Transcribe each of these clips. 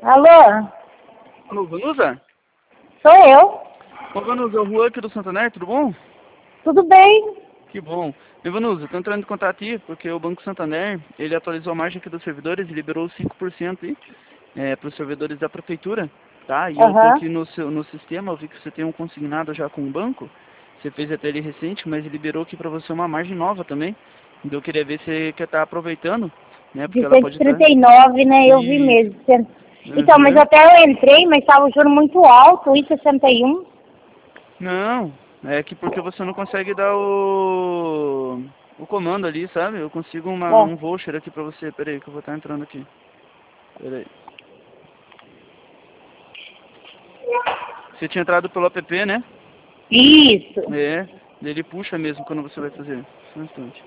Alô? Alô, Vanusa? Sou eu. Ô, Vanusa, é o Juan aqui do Santander, tudo bom? Tudo bem? Que bom. E, Vanusa, estou entrando em contato aqui porque o Banco Santander, ele atualizou a margem aqui dos servidores e liberou 5% aí, para os servidores da prefeitura, tá? E eu estou Aham. aqui no sistema, eu vi que você tem um consignado já com o banco, você fez até ele recente, mas liberou aqui para você uma margem nova também. Então eu queria ver se você quer estar aproveitando, né? Porque De ela pode estar... 139, né? Eu vi Isso. mesmo. Então, mas Uhum. até eu entrei, mas estava o juro muito alto, 1,61. Não, é que porque você não consegue dar o comando ali, sabe? Eu consigo É. um voucher aqui pra você. Pera aí que eu vou estar entrando aqui. Pera aí. Você tinha entrado pelo app, né? Isso. É, ele puxa mesmo quando você vai fazer. Só um instante.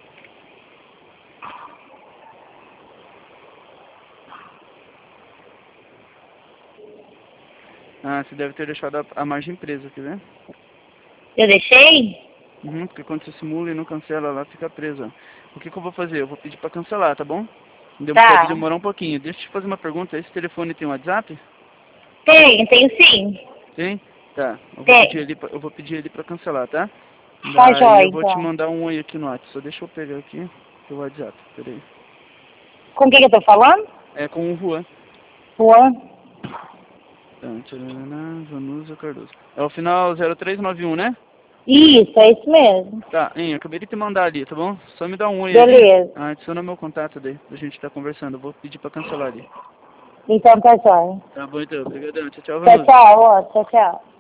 Ah, você deve ter deixado a margem presa, quer ver? Eu deixei? Uhum, porque quando você simula e não cancela, lá fica presa. O que eu vou fazer? Eu vou pedir pra cancelar, tá bom? Deve Tá. demorar um pouquinho. Deixa eu te fazer uma pergunta. Esse telefone tem WhatsApp? Tenho sim. Tem? Tá. Tem. Eu vou pedir ele pra cancelar, tá? Tá Daí jóia, eu vou te então. mandar um oi aqui no WhatsApp. Só deixa eu pegar aqui o WhatsApp. Peraí. Com quem que eu tô falando? É com o Juan. Juan. Tá, tcharará, Vanusa Cardoso. É o final 0391, né? Isso, é isso mesmo. Tá, hein, eu acabei de te mandar ali, tá bom? Só me dá um oi ali. Beleza. Adiciona meu contato daí, pra gente estar conversando. Eu vou pedir pra cancelar ali. Então tá jóia. Tá bom então, obrigadão. Tchau, tchau, Tchau, Vanusa. tchau, ó. Tchau, tchau.